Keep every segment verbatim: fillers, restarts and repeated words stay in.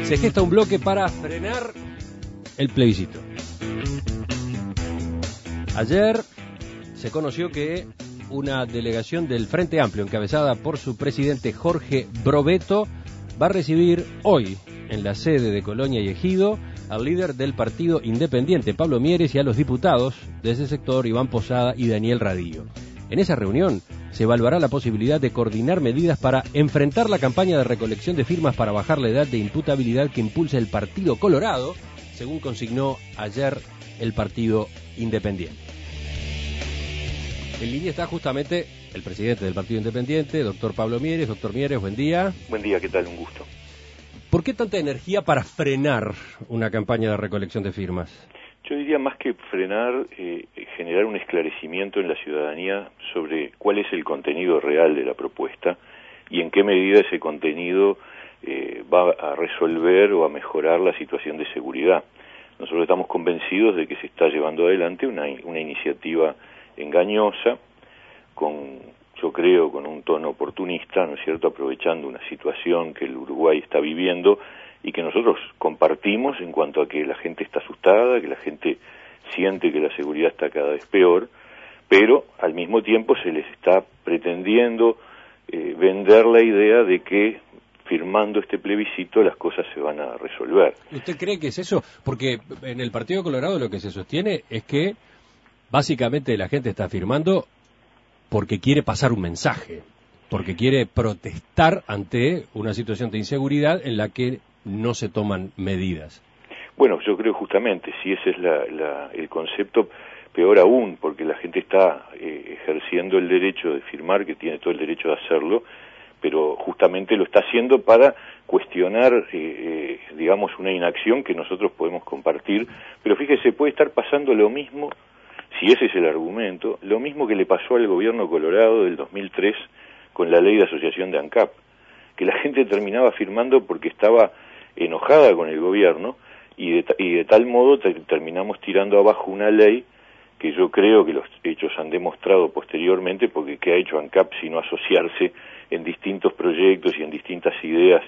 Se gesta un bloque para frenar el plebiscito. Ayer se conoció que una delegación del Frente Amplio, encabezada por su presidente Jorge Brovetto, va a recibir hoy, en la sede de Colonia y Ejido, al líder del partido independiente, Pablo Mieres, y a los diputados de ese sector, Iván Posada y Daniel Radillo. En esa reunión se evaluará la posibilidad de coordinar medidas para enfrentar la campaña de recolección de firmas para bajar la edad de imputabilidad que impulsa el Partido Colorado, según consignó ayer el partido independiente. En línea está justamente el presidente del Partido Independiente, doctor Pablo Mieres. Doctor Mieres, buen día. Buen día, ¿qué tal? Un gusto. ¿Por qué tanta energía para frenar una campaña de recolección de firmas? Yo diría más que frenar, eh, generar un esclarecimiento en la ciudadanía sobre cuál es el contenido real de la propuesta y en qué medida ese contenido eh, va a resolver o a mejorar la situación de seguridad. Nosotros estamos convencidos de que se está llevando adelante una, una iniciativa engañosa, con, yo creo, con un tono oportunista, ¿no es cierto?, aprovechando una situación que el Uruguay está viviendo y que nosotros compartimos en cuanto a que la gente está asustada, que la gente siente que la seguridad está cada vez peor, pero al mismo tiempo se les está pretendiendo eh, vender la idea de que firmando este plebiscito las cosas se van a resolver. ¿Usted cree que es eso? Porque en el Partido Colorado lo que se sostiene es que básicamente la gente está firmando porque quiere pasar un mensaje, porque quiere protestar ante una situación de inseguridad en la que no se toman medidas. Bueno, yo creo justamente, si ese es la, la, el concepto, peor aún, porque la gente está eh, ejerciendo el derecho de firmar, que tiene todo el derecho de hacerlo, pero justamente lo está haciendo para cuestionar, eh, eh, digamos, una inacción que nosotros podemos compartir, pero fíjese, puede estar pasando lo mismo, si ese es el argumento, lo mismo que le pasó al gobierno Colorado del dos mil tres con la ley de asociación de ANCAP, que la gente terminaba firmando porque estaba enojada con el gobierno y de, y de tal modo te, terminamos tirando abajo una ley que yo creo que los hechos han demostrado posteriormente, porque ¿qué ha hecho ANCAP sino asociarse en distintos proyectos y en distintas ideas,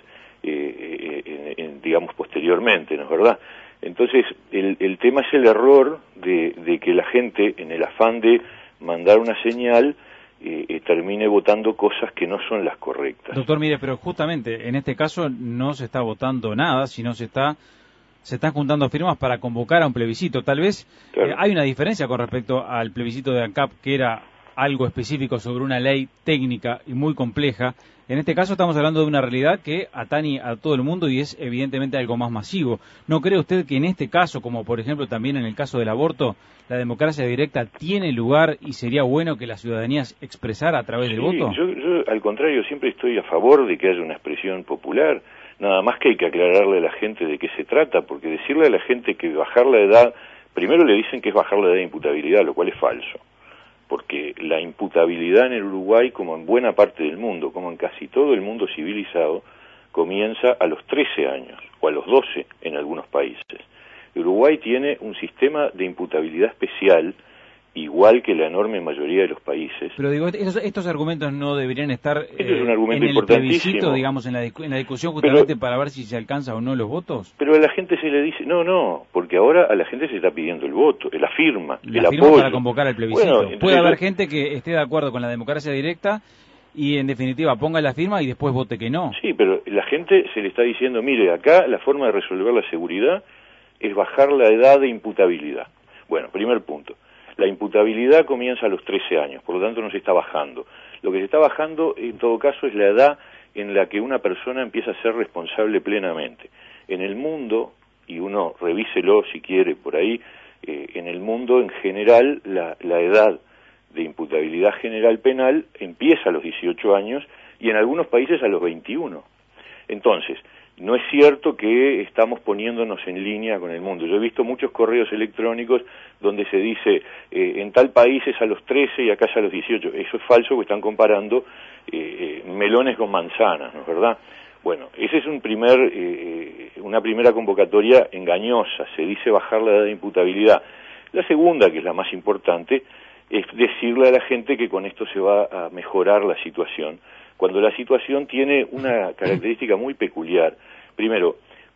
eh, eh, en, en, digamos, posteriormente, ¿no es verdad? Entonces, el, el tema es el error de, de que la gente, en el afán de mandar una señal, eh, eh, termine votando cosas que no son las correctas. Doctor, mire, pero justamente en este caso no se está votando nada, sino se está se están juntando firmas para convocar a un plebiscito. Tal vez claro. eh, hay una diferencia con respecto al plebiscito de ANCAP, que era algo específico sobre una ley técnica y muy compleja. En este caso estamos hablando de una realidad que atañe a todo el mundo y es evidentemente algo más masivo. ¿No cree usted que en este caso, como por ejemplo también en el caso del aborto, la democracia directa tiene lugar y sería bueno que la ciudadanía expresara a través sí, del voto? Yo, yo al contrario siempre estoy a favor de que haya una expresión popular, nada más que hay que aclararle a la gente de qué se trata, porque decirle a la gente que bajar la edad, primero le dicen que es bajar la edad de imputabilidad, lo cual es falso. Porque la imputabilidad en el Uruguay, como en buena parte del mundo, como en casi todo el mundo civilizado, comienza a los trece años, o a los doce en algunos países. Uruguay tiene un sistema de imputabilidad especial, igual que la enorme mayoría de los países. Pero digo, estos, estos argumentos no deberían estar eh, este es un argumento en el plebiscito, digamos, en la, en la discusión justamente pero, para ver si se alcanza o no los votos. Pero a la gente se le dice, no, no, porque ahora a la gente se está pidiendo el voto, la firma, la el firma apoyo. para convocar el plebiscito. Bueno, puede haber yo... gente que esté de acuerdo con la democracia directa y en definitiva ponga la firma y después vote que no. Sí, pero la gente se le está diciendo, mire, acá la forma de resolver la seguridad es bajar la edad de imputabilidad. Bueno, primer punto. La imputabilidad comienza a los trece años, por lo tanto no se está bajando. Lo que se está bajando, en todo caso, es la edad en la que una persona empieza a ser responsable plenamente. En el mundo, y uno revíselo si quiere por ahí, eh, en el mundo en general la, la edad de imputabilidad general penal empieza a los dieciocho años y en algunos países a los veintiuno. Entonces, no es cierto que estamos poniéndonos en línea con el mundo. Yo he visto muchos correos electrónicos donde se dice eh, en tal país es a los trece y acá es a los dieciocho. Eso es falso, porque están comparando eh, melones con manzanas, ¿no es verdad? Bueno, esa es un primer, eh, una primera convocatoria engañosa. Se dice bajar la edad de imputabilidad. La segunda, que es la más importante, es decirle a la gente que con esto se va a mejorar la situación, cuando la situación tiene una característica muy peculiar. Primero,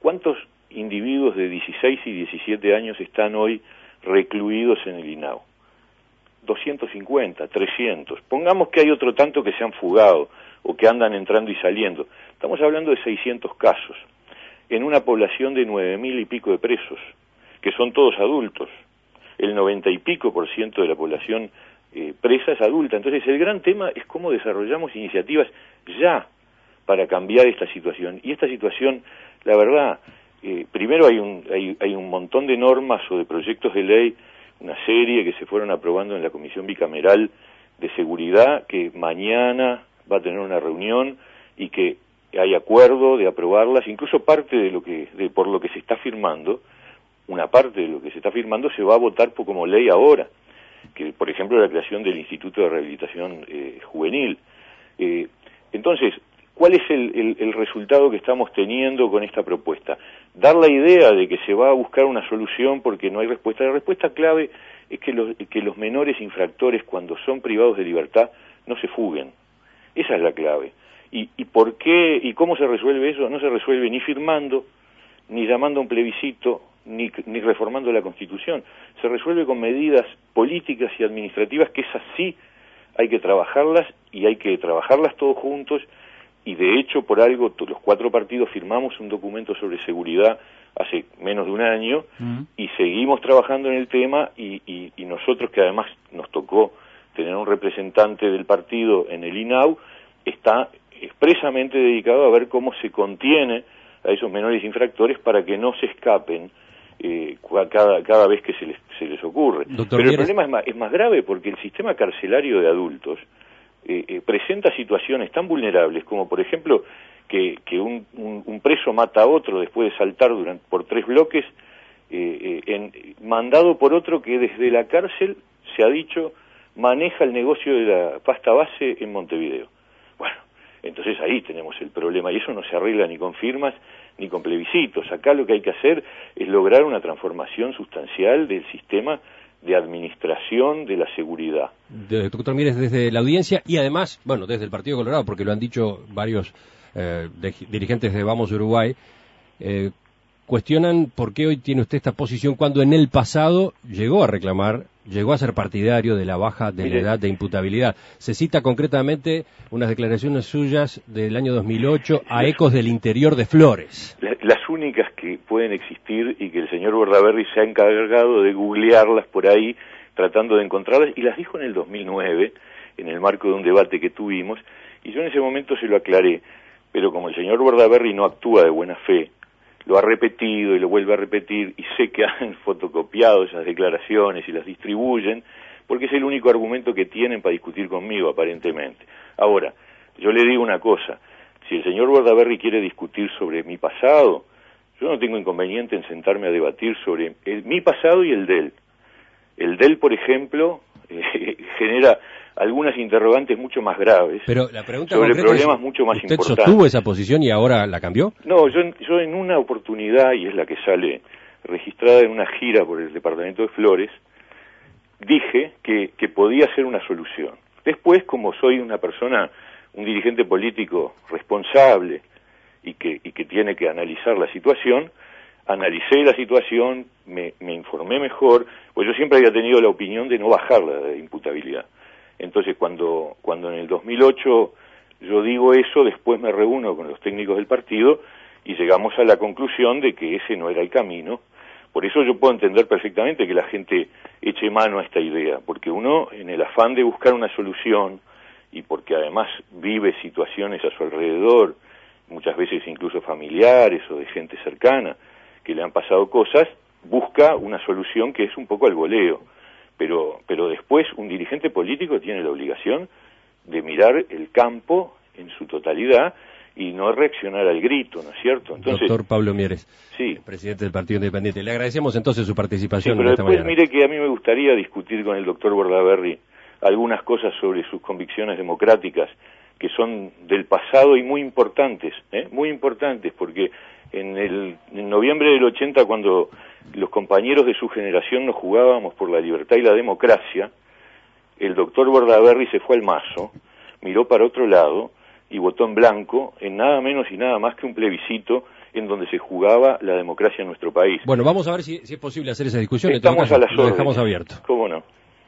¿cuántos individuos de dieciséis y diecisiete años están hoy recluidos en el INAU? doscientos cincuenta, trescientos. Pongamos que hay otro tanto que se han fugado o que andan entrando y saliendo. Estamos hablando de seiscientos casos en una población de nueve mil y pico de presos, que son todos adultos. El noventa y pico por ciento de la población eh, presa es adulta. Entonces el gran tema es cómo desarrollamos iniciativas ya para cambiar esta situación. Y esta situación, la verdad, eh, primero hay un, hay, hay un montón de normas o de proyectos de ley, una serie que se fueron aprobando en la Comisión Bicameral de Seguridad, que mañana va a tener una reunión y que hay acuerdo de aprobarlas, incluso parte de lo que, de, por lo que se está firmando, una parte de lo que se está firmando se va a votar por, como ley ahora, que por ejemplo la creación del Instituto de Rehabilitación eh, Juvenil. Eh, entonces, ¿cuál es el, el, el resultado que estamos teniendo con esta propuesta? Dar la idea de que se va a buscar una solución porque no hay respuesta. La respuesta clave es que los, que los menores infractores, cuando son privados de libertad, no se fuguen. Esa es la clave. ¿Y, y por qué y cómo se resuelve eso? No se resuelve ni firmando, ni llamando a un plebiscito, ni, ni reformando la Constitución. Se resuelve con medidas políticas y administrativas que esas sí hay que trabajarlas y hay que trabajarlas todos juntos. Y de hecho, por algo, los cuatro partidos firmamos un documento sobre seguridad hace menos de un año uh-huh. y seguimos trabajando en el tema y, y, y nosotros, que además nos tocó tener un representante del partido en el INAU, está expresamente dedicado a ver cómo se contiene a esos menores infractores para que no se escapen eh, cada, cada vez que se les, se les ocurre. Doctor Pero Mieres... el problema es más, es más grave porque el sistema carcelario de adultos Eh, eh, presenta situaciones tan vulnerables como, por ejemplo, que, que un, un, un preso mata a otro después de saltar durante, por tres bloques, eh, eh, en, mandado por otro que desde la cárcel, se ha dicho, maneja el negocio de la pasta base en Montevideo. Bueno, entonces ahí tenemos el problema, y eso no se arregla ni con firmas ni con plebiscitos. Acá lo que hay que hacer es lograr una transformación sustancial del sistema de administración de la seguridad. De, doctor Mieres, desde la audiencia y además, bueno, desde el Partido Colorado, porque lo han dicho varios eh, de, dirigentes de Vamos Uruguay, eh, cuestionan por qué hoy tiene usted esta posición cuando en el pasado llegó a reclamar, llegó a ser partidario de la baja de Mire. la edad de imputabilidad. Se cita concretamente unas declaraciones suyas del año dos mil ocho a las, ecos del interior de Flores. Las únicas que pueden existir y que el señor Bordaberry se ha encargado de googlearlas por ahí, tratando de encontrarlas, y las dijo en el dos mil nueve, en el marco de un debate que tuvimos, y yo en ese momento se lo aclaré, pero como el señor Bordaberry no actúa de buena fe, lo ha repetido y lo vuelve a repetir, y sé que han fotocopiado esas declaraciones y las distribuyen, porque es el único argumento que tienen para discutir conmigo, aparentemente. Ahora, yo le digo una cosa, si el señor Bordaberry quiere discutir sobre mi pasado, yo no tengo inconveniente en sentarme a debatir sobre el, mi pasado y el de él. El de él, por ejemplo, eh, genera algunas interrogantes mucho más graves. Pero la pregunta sobre problemas es, mucho más ¿usted importantes. ¿Usted sostuvo esa posición y ahora la cambió? No, yo, yo en una oportunidad, y es la que sale registrada en una gira por el departamento de Flores, dije que, que podía ser una solución. Después, como soy una persona, un dirigente político responsable y que, y que tiene que analizar la situación, analicé la situación, me, me informé mejor, pues yo siempre había tenido la opinión de no bajar la imputabilidad. Entonces, cuando, cuando en el dos mil ocho yo digo eso, después me reúno con los técnicos del partido y llegamos a la conclusión de que ese no era el camino. Por eso yo puedo entender perfectamente que la gente eche mano a esta idea, porque uno, en el afán de buscar una solución, y porque además vive situaciones a su alrededor, muchas veces incluso familiares o de gente cercana, que le han pasado cosas, busca una solución que es un poco al voleo. Pero, pero después un dirigente político tiene la obligación de mirar el campo en su totalidad y no reaccionar al grito, ¿no es cierto? Entonces, doctor Pablo Mieres, sí, presidente del Partido Independiente, le agradecemos entonces su participación sí, pero en esta después, mañana. Mire que a mí me gustaría discutir con el doctor Bordaberry algunas cosas sobre sus convicciones democráticas que son del pasado y muy importantes, ¿eh? muy importantes, porque en, el, en noviembre del ochenta, cuando los compañeros de su generación nos jugábamos por la libertad y la democracia, el doctor Bordaberry se fue al mazo, miró para otro lado y votó en blanco en nada menos y nada más que un plebiscito en donde se jugaba la democracia en nuestro país. Bueno, vamos a ver si, si es posible hacer esa discusión. Estamos en todo caso, a las órdenes. Lo dejamos abierto. ¿Cómo no?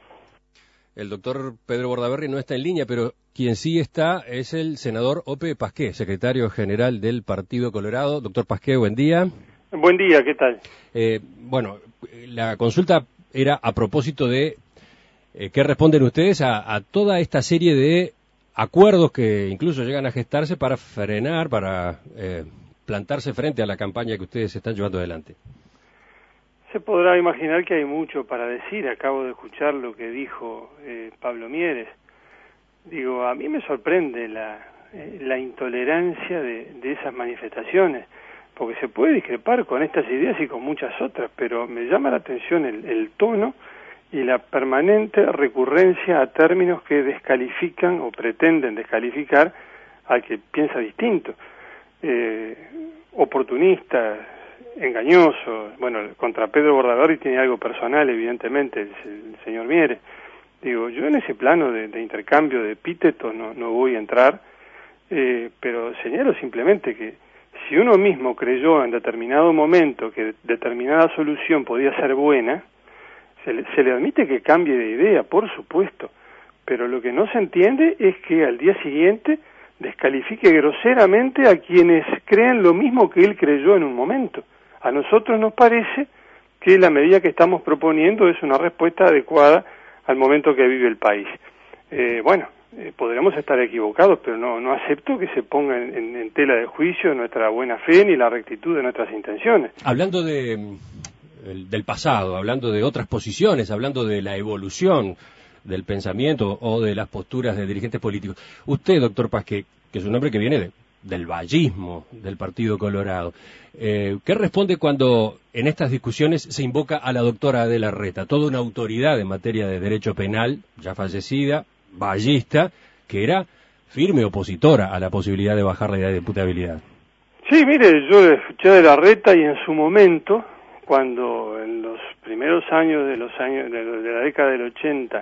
El doctor Pedro Bordaberry no está en línea, pero quien sí está es el senador Ope Pasqué, secretario general del Partido Colorado. Doctor Pasqué, buen día. Buen día, ¿qué tal? Eh, bueno, la consulta era a propósito de eh, qué responden ustedes a, a toda esta serie de acuerdos que incluso llegan a gestarse para frenar, para eh, plantarse frente a la campaña que ustedes están llevando adelante. Se podrá imaginar que hay mucho para decir. Acabo de escuchar lo que dijo eh, Pablo Mieres. Digo, a mí me sorprende la, eh, la intolerancia de, de esas manifestaciones, porque se puede discrepar con estas ideas y con muchas otras, pero me llama la atención el, el tono y la permanente recurrencia a términos que descalifican o pretenden descalificar al que piensa distinto. Eh, oportunistas, engañoso. Bueno, contra Pedro Bordaberry tiene algo personal, evidentemente, el, el señor Mieres. Digo, yo en ese plano de, de intercambio de epítetos no, no voy a entrar, eh, pero señalo simplemente que si uno mismo creyó en determinado momento que determinada solución podía ser buena, se le, se le admite que cambie de idea, por supuesto, pero lo que no se entiende es que al día siguiente descalifique groseramente a quienes creen lo mismo que él creyó en un momento. A nosotros nos parece que la medida que estamos proponiendo es una respuesta adecuada al momento que vive el país. Eh, bueno, eh, podremos estar equivocados, pero no, no acepto que se ponga en, en, en tela de juicio nuestra buena fe ni la rectitud de nuestras intenciones. Hablando de, del pasado, hablando de otras posiciones, hablando de la evolución del pensamiento o de las posturas de dirigentes políticos, usted, doctor Pasqué, que es un hombre que viene de, del vallismo del Partido Colorado, eh, ¿qué responde cuando en estas discusiones se invoca a la doctora Adela Reta, toda una autoridad en materia de derecho penal, ya fallecida, vallista, que era firme opositora a la posibilidad de bajar la edad de imputabilidad? Sí, mire, yo escuché de la Reta y en su momento, cuando en los primeros años de los años de, de la década del ochenta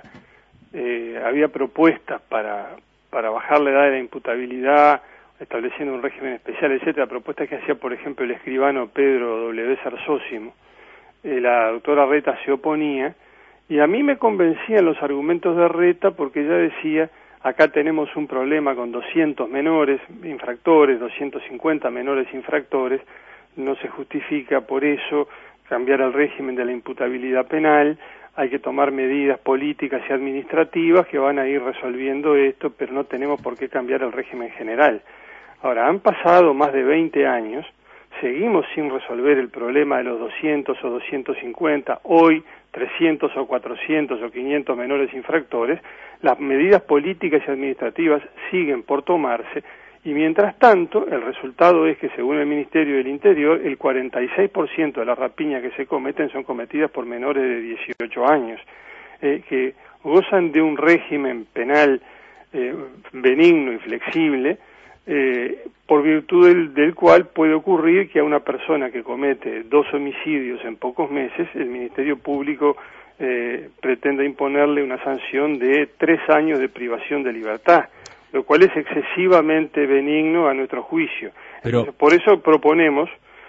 eh, había propuestas para para bajar la edad de la imputabilidad, estableciendo un régimen especial, etcétera, propuestas que hacía, por ejemplo, el escribano Pedro W. Sarsósimo, eh, la doctora Reta se oponía, y a mí me convencían los argumentos de Reta porque ella decía, acá tenemos un problema con doscientos menores infractores, doscientos cincuenta menores infractores, no se justifica por eso cambiar el régimen de la imputabilidad penal, hay que tomar medidas políticas y administrativas que van a ir resolviendo esto, pero no tenemos por qué cambiar el régimen general. Ahora, han pasado más de veinte años, seguimos sin resolver el problema de los doscientos o doscientos cincuenta, hoy trescientos o cuatrocientos o quinientos menores infractores, las medidas políticas y administrativas siguen por tomarse, y mientras tanto, el resultado es que, según el Ministerio del Interior, el cuarenta y seis por ciento de las rapiñas que se cometen son cometidas por menores de dieciocho años, eh, que gozan de un régimen penal eh, benigno y flexible, eh, por virtud del, del cual puede ocurrir que a una persona que comete dos homicidios en pocos meses, el Ministerio Público eh, pretenda imponerle una sanción de tres años de privación de libertad, lo cual es excesivamente benigno a nuestro juicio. Pero... Entonces, por eso proponemos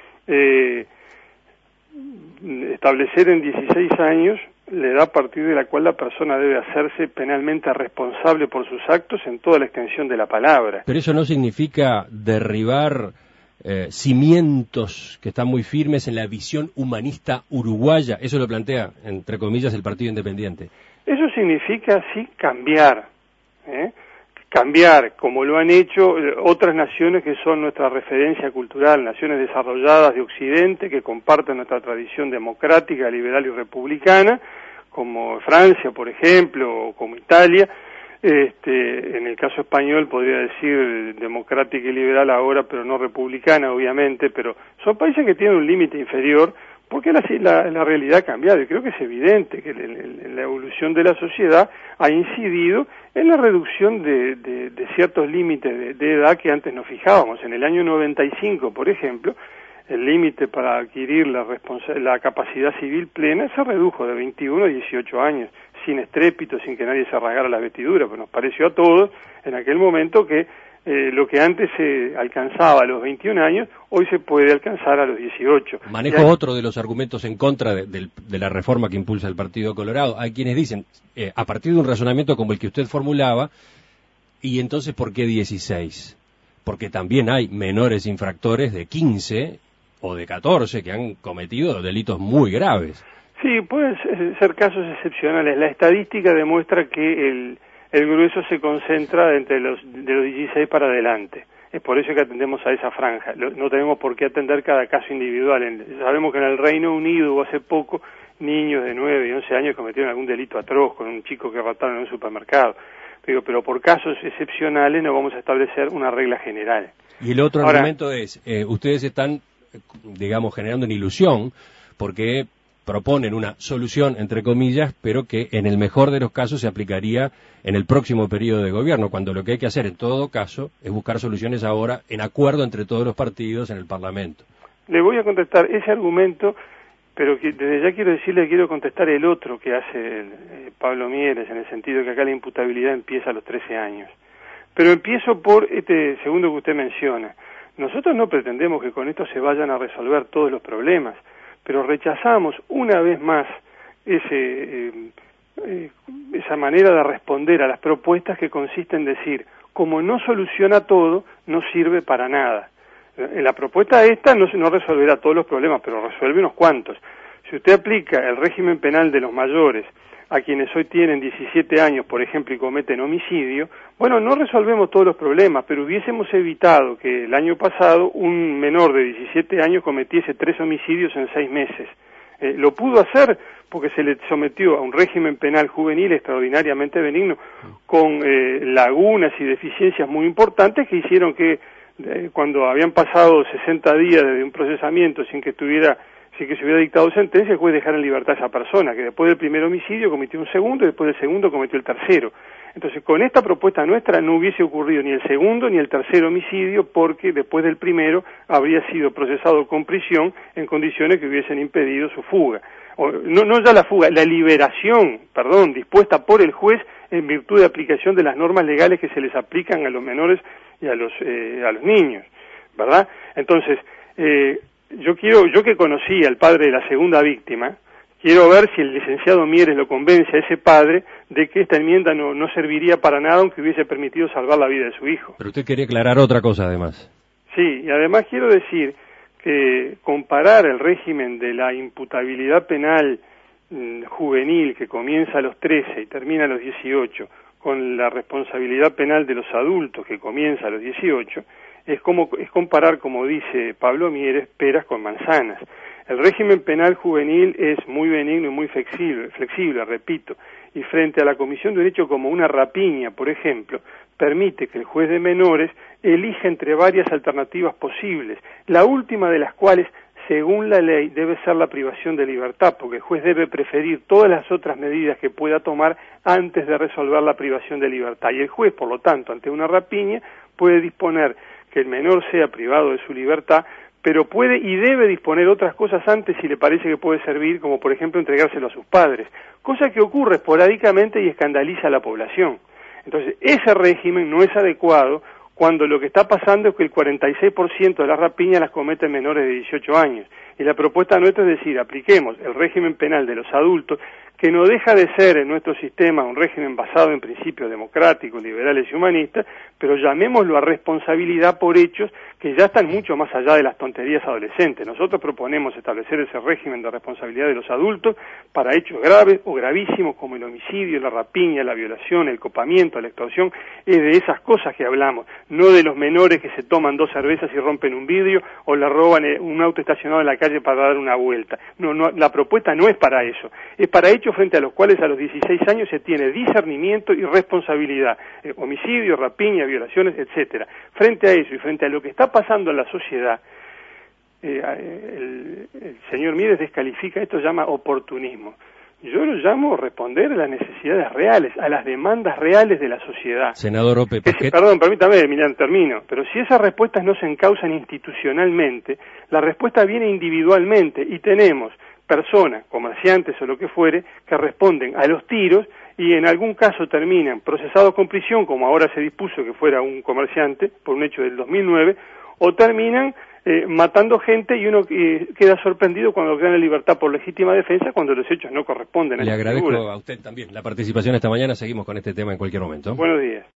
eh, establecer en dieciséis años la edad a partir de la cual la persona debe hacerse penalmente responsable por sus actos en toda la extensión de la palabra. Pero eso no significa derribar eh, cimientos que están muy firmes en la visión humanista uruguaya. Eso lo plantea, entre comillas, el Partido Independiente. Eso significa, sí, cambiar, ¿eh? cambiar, como lo han hecho otras naciones que son nuestra referencia cultural, naciones desarrolladas de Occidente que comparten nuestra tradición democrática, liberal y republicana, como Francia, por ejemplo, o como Italia. Este, en el caso español podría decir democrática y liberal ahora, pero no republicana, obviamente, pero son países que tienen un límite inferior porque la, la, la realidad ha cambiado, y creo que es evidente que la, la evolución de la sociedad ha incidido en la reducción de, de, de ciertos límites de, de edad que antes nos fijábamos. En el año noventa y cinco, por ejemplo, el límite para adquirir la, la capacidad civil plena se redujo de veintiuno a dieciocho años, sin estrépito, sin que nadie se rasgara la vestidura, pero nos pareció a todos en aquel momento que Eh, lo que antes se alcanzaba a los veintiún años, hoy se puede alcanzar a los dieciocho. Manejo hay... otro de los argumentos en contra de, de, de la reforma que impulsa el Partido Colorado. Hay quienes dicen, eh, a partir de un razonamiento como el que usted formulaba, y entonces, ¿por qué dieciséis? Porque también hay menores infractores de quince o de catorce que han cometido delitos muy graves. Sí, pueden ser casos excepcionales. La estadística demuestra que el... el grueso se concentra entre los de los dieciséis para adelante. Es por eso que atendemos a esa franja. No tenemos por qué atender cada caso individual. Sabemos que en el Reino Unido hace poco niños de nueve y once años cometieron algún delito atroz con un chico que raptaron en un supermercado. Digo, pero por casos excepcionales no vamos a establecer una regla general. Y el otro Ahora, argumento es, eh, ustedes están, digamos, generando una ilusión porque proponen una solución, entre comillas, pero que en el mejor de los casos se aplicaría en el próximo periodo de gobierno, cuando lo que hay que hacer en todo caso es buscar soluciones ahora en acuerdo entre todos los partidos en el Parlamento. Le voy a contestar ese argumento, pero que desde ya quiero decirle, quiero contestar el otro que hace el, eh, Pablo Mieres, en el sentido que acá la imputabilidad empieza a los trece años. Pero empiezo por este segundo que usted menciona. Nosotros no pretendemos que con esto se vayan a resolver todos los problemas, pero rechazamos una vez más ese, eh, eh, esa manera de responder a las propuestas que consiste en decir, como no soluciona todo, no sirve para nada. En la propuesta esta no, no resolverá todos los problemas, pero resuelve unos cuantos. Si usted aplica el régimen penal de los mayores a quienes hoy tienen diecisiete años, por ejemplo, y cometen homicidio, bueno, no resolvemos todos los problemas, pero hubiésemos evitado que el año pasado un menor de diecisiete años cometiese tres homicidios en seis meses. Eh, lo pudo hacer porque se le sometió a un régimen penal juvenil extraordinariamente benigno, con eh, lagunas y deficiencias muy importantes que hicieron que eh, cuando habían pasado sesenta días desde un procesamiento sin que estuviera si que se hubiera dictado sentencia, el juez dejara en libertad a esa persona, que después del primer homicidio cometió un segundo y después del segundo cometió el tercero. Entonces, con esta propuesta nuestra no hubiese ocurrido ni el segundo ni el tercer homicidio, porque después del primero habría sido procesado con prisión en condiciones que hubiesen impedido su fuga. O, no, no ya la fuga, la liberación, perdón, dispuesta por el juez en virtud de aplicación de las normas legales que se les aplican a los menores y a los, eh, a los niños, ¿verdad? Entonces, eh, Yo quiero, yo que conocí al padre de la segunda víctima, quiero ver si el licenciado Mieres lo convence a ese padre de que esta enmienda no, no serviría para nada aunque hubiese permitido salvar la vida de su hijo. Pero usted quería aclarar otra cosa además. Sí, y además quiero decir que comparar el régimen de la imputabilidad penal mmm, juvenil que comienza a los trece y termina a los dieciocho con la responsabilidad penal de los adultos que comienza a los dieciocho, es como es comparar, como dice Pablo Mieres, peras con manzanas. El régimen penal juvenil es muy benigno y muy flexible, flexible, repito, y frente a la comisión de un hecho como una rapiña, por ejemplo, permite que el juez de menores elija entre varias alternativas posibles, la última de las cuales, según la ley, debe ser la privación de libertad, porque el juez debe preferir todas las otras medidas que pueda tomar antes de resolver la privación de libertad. Y el juez, por lo tanto, ante una rapiña, puede disponer que el menor sea privado de su libertad, pero puede y debe disponer otras cosas antes si le parece que puede servir, como por ejemplo entregárselo a sus padres, cosa que ocurre esporádicamente y escandaliza a la población. Entonces, ese régimen no es adecuado cuando lo que está pasando es que el cuarenta y seis por ciento de las rapiñas las cometen menores de dieciocho años. Y la propuesta nuestra es decir, apliquemos el régimen penal de los adultos, que no deja de ser en nuestro sistema un régimen basado en principios democráticos, liberales y humanistas, pero llamémoslo a responsabilidad por hechos que ya están mucho más allá de las tonterías adolescentes. Nosotros proponemos establecer ese régimen de responsabilidad de los adultos para hechos graves o gravísimos como el homicidio, la rapiña, la violación, el copamiento, la extorsión. Es de esas cosas que hablamos, no de los menores que se toman dos cervezas y rompen un vidrio o le roban un auto estacionado en la calle para dar una vuelta. No, no, la propuesta no es para eso, es para hechos frente a los cuales a los dieciséis años se tiene discernimiento y responsabilidad, eh, homicidio, rapiña, violaciones, etcétera. Frente a eso y frente a lo que está pasando en la sociedad, eh, el, el señor Mieres descalifica esto, llama oportunismo. Yo lo llamo responder a las necesidades reales, a las demandas reales de la sociedad. Senador Ope, Ese, perdón, permítame, Emiliano, termino. Pero si esas respuestas no se encausan institucionalmente, la respuesta viene individualmente y tenemos personas, comerciantes o lo que fuere, que responden a los tiros y en algún caso terminan procesados con prisión, como ahora se dispuso que fuera un comerciante por un hecho del dos mil nueve, o terminan eh, matando gente y uno eh, queda sorprendido cuando quedan en libertad por legítima defensa cuando los hechos no corresponden a Le esa agradezco figura. a usted también la participación esta mañana. Seguimos con este tema en cualquier momento. Buenos días.